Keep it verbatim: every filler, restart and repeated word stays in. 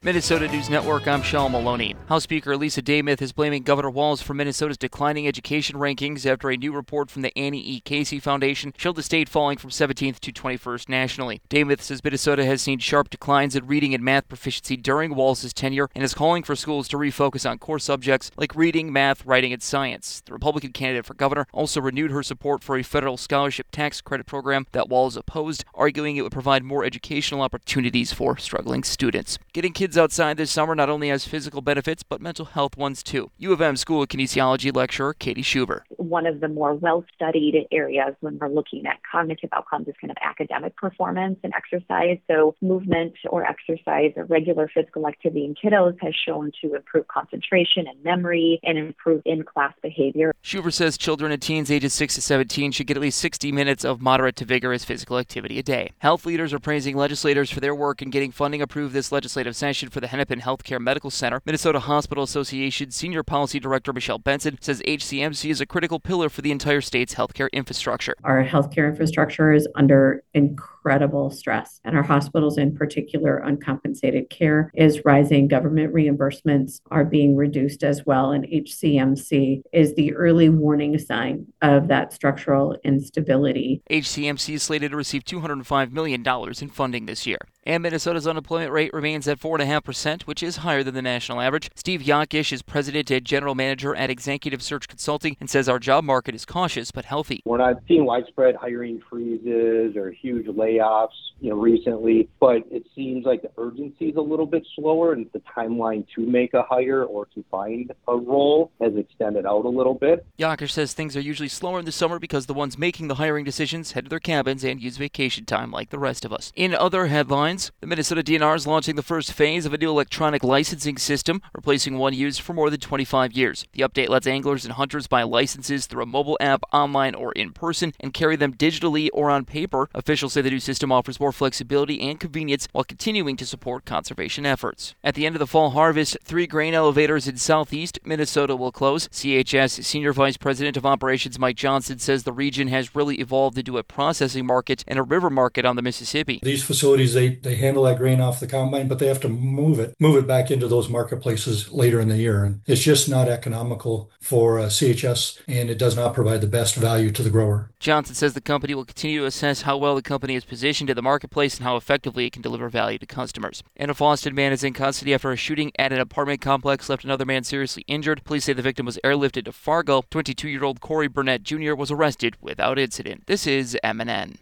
Minnesota News Network, I'm Sean Maloney. House Speaker Lisa Demuth is blaming Governor Walz for Minnesota's declining education rankings after a new report from the Annie E. Casey Foundation showed the state falling from seventeenth to twenty-first nationally. Demuth says Minnesota has seen sharp declines in reading and math proficiency during Walz's tenure and is calling for schools to refocus on core subjects like reading, math, writing, and science. The Republican candidate for governor also renewed her support for a federal scholarship tax credit program that Walz opposed, arguing it would provide more educational opportunities for struggling students. Getting kids outside this summer not only has physical benefits, but mental health ones too. U of M School of Kinesiology lecturer Katie Schuber. One of the more well-studied areas when we're looking at cognitive outcomes is kind of academic performance and exercise. So movement or exercise or regular physical activity in kiddos has shown to improve concentration and memory and improve in-class behavior. Schuber says children and teens ages six to seventeen should get at least sixty minutes of moderate to vigorous physical activity a day. Health leaders are praising legislators for their work in getting funding approved this legislative session for the Hennepin Healthcare Medical Center. Minnesota Hospital Association Senior Policy Director Michelle Benson says H C M C is a critical pillar for the entire state's healthcare infrastructure. Our healthcare infrastructure is under incredible stress, and our hospitals, in particular, uncompensated care is rising. Government reimbursements are being reduced as well, and H C M C is the early warning sign of that structural instability. H C M C is slated to receive two hundred five million dollars in funding this year. And Minnesota's unemployment rate remains at four point five percent, which is higher than the national average. Steve Yakish is president and general manager at Executive Search Consulting and says our job market is cautious but healthy. We're not seeing widespread hiring freezes or huge layoffs, you know, recently, but it seems like the urgency is a little bit slower and the timeline to make a hire or to find a role has extended out a little bit. Yakish says things are usually slower in the summer because the ones making the hiring decisions head to their cabins and use vacation time like the rest of us. In other headlines, the Minnesota D N R is launching the first phase of a new electronic licensing system, replacing one used for more than twenty-five years. The update lets anglers and hunters buy licenses through a mobile app, online or in person, and carry them digitally or on paper. Officials say the new system offers more flexibility and convenience while continuing to support conservation efforts. At the end of the fall harvest, three grain elevators in southeast Minnesota will close. C H S Senior Vice President of Operations Mike Johnson says the region has really evolved into a processing market and a river market on the Mississippi. These facilities, they They handle that grain off the combine, but they have to move it, move it back into those marketplaces later in the year. And it's just not economical for uh, C H S, and it does not provide the best value to the grower. Johnson says the company will continue to assess how well the company is positioned in the marketplace and how effectively it can deliver value to customers. And a Boston man is in custody after a shooting at an apartment complex left another man seriously injured. Police say the victim was airlifted to Fargo. twenty-two-year-old Corey Burnett Junior was arrested without incident. This is M N N.